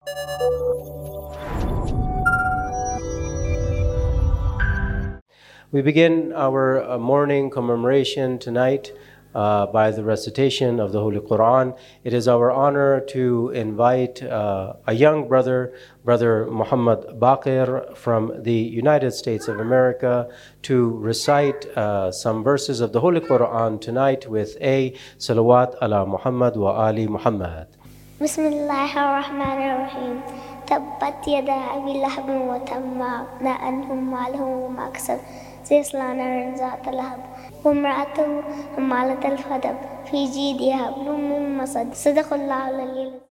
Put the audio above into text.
We begin our morning commemoration tonight by the recitation of the Holy Quran. It is our honor to invite a young brother, Brother Muhammad Baqir from the United States of America, to recite some verses of the Holy Quran tonight with a salawat ala Muhammad wa ali Muhammad. Bismillahirrahmanirrahim. Tabbat yada abi lahabin wa tamma anhum maluhu wa ma kasab sayasla naran zata lahab wa imra'atuhu hammalat al-hatab fi jidha hablum min masad. Sadaqallahu al-aliyyul azim.